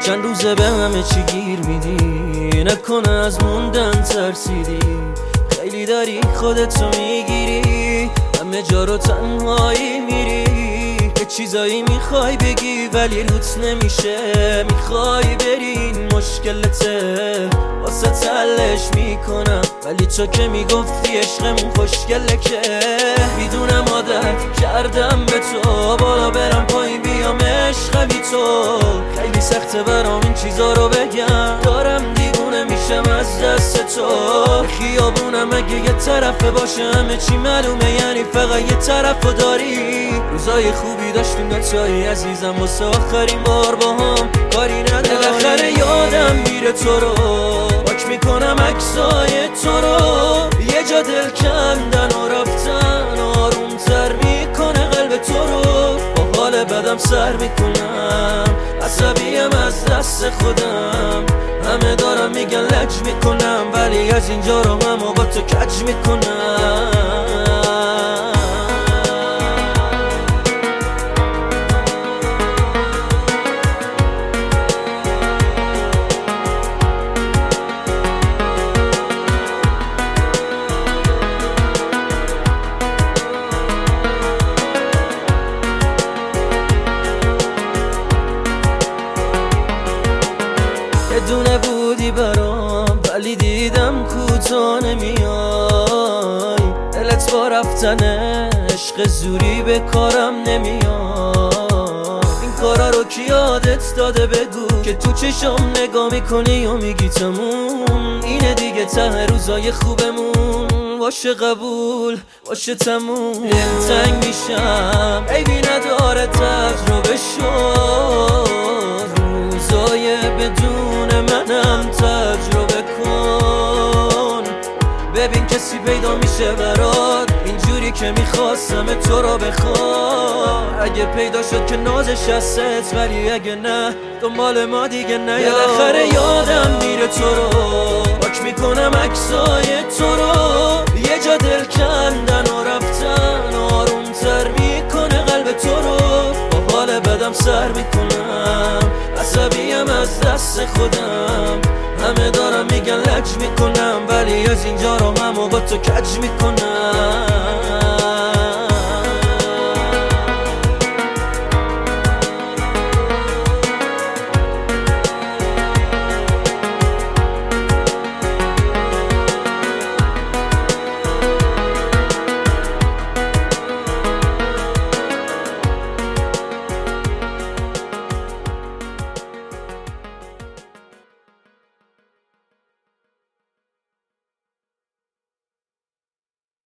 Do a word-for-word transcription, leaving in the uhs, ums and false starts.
چند روزه به همه چی گیر میدی، نکنه از موندن ترسیدی. خیلی داری خودتو میگیری، همه جا رو تنهایی میری. یه چیزایی میخوای بگی ولی روت نمیشه، میخوای بری این مشکلته، واسه تلش میکنم. ولی تو که میگفتی عشقمون خوشگله که میدونم عادت کردم به تو، بالا برم پایین بیام عشق بی تو. خیلی سخته برام این چیزا رو بگم، دارم دیوونه میشم از دست تو. خیابونم اگه یه طرفه باشه همه چی معلومه، یعنی فقط یه طرفو داری. روزای خوبی داشتیم دوتایی عزیزم، واسه آخرین بار با هم کاری نداری. بالاخره یادم میره تو رو، پاک میکنم عکسای تو رو. یه جا دل کندن و رفتن آرومتر میکنه قلب تو رو. با حال بدم سر میکنم، عصبیم از دست خودم. همه دارم میگن لج میکنم، ولی از اینجا رو هم با تو کج میکنم. دونه بودی برام ولی دیدم کوتا نمیای. دلت با رفتن عشق زوری به کارم نمیای. این کارا رو کی یادت داده بگو، که تو چشم نگاه میکنی و میگی تموم اینه دیگه، ته روزای خوبمون باشه قبول باشه تموم. دلتنگ میشم عیبی نداره تجربه شد، روزای بدون منم تجربه کن. ببین کسی پیدا میشه برات اینجوری که میخواستم تو رو بخواد. اگه پیدا شد که نازش هست، ولی اگه نه دنبال ما دیگه نه. بالاخره یادم میره تو رو، پاک میکنم عکسای تو رو. یه جا دل کندن و رفتن آرومتر میکنه قلب تو رو. با حال بدم سر میکنم، عصبیم از دست خودم. همه دارم میگن لج میکنم، ولی از اینجا رو هم با تو کج میکنم.